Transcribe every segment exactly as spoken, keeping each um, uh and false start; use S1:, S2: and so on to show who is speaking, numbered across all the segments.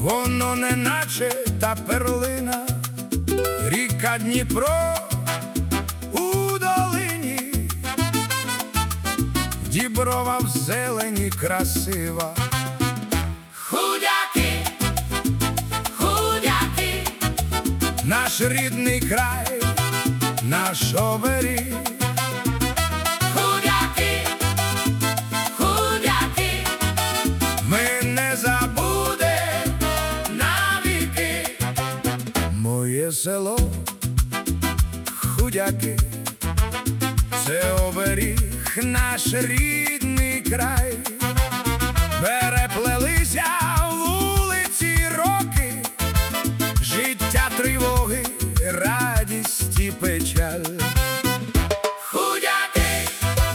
S1: Воно неначе та перлина, ріка Дніпро у долині, діброва в зелені красива.
S2: Худяки, худяки,
S1: Наш рідний край, наш оберіг.
S2: худяки, худяки,
S1: Ми не забудем
S2: навіки.
S1: моє село, Худяки, це оберіг, наш рідний край. Переплелися вулиці роки, життя, тривоги, радість і печаль.
S2: Худяки,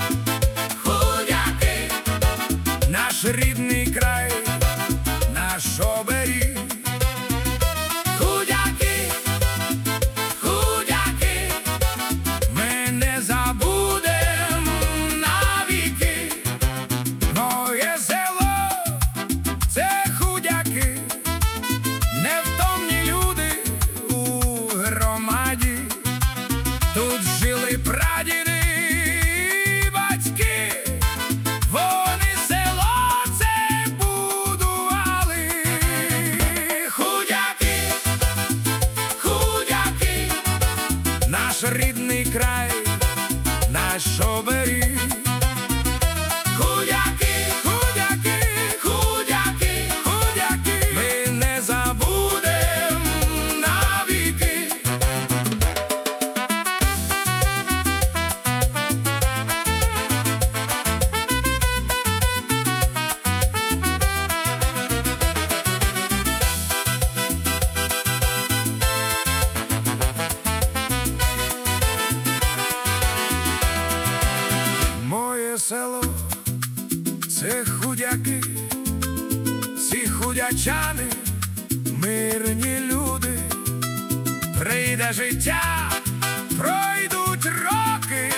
S2: худяки,
S1: Наш рідний край, наш оберіг.
S2: худяки, худяки,
S1: Ми не забудем
S2: навіки.
S1: моє село, це Худяки, невтомні люди у громаді. Тут жили прадіди і батьки, вони село це будували.
S2: Худяки, худяки,
S1: Наш рідний край, наш оберіг.
S2: худяки,
S1: Худяки,
S2: худяки,
S1: Худяки, ми не забудем навіки. Моє село, це Худяки, ці худячани, мирні люди. Прийде життя, пройдуть роки,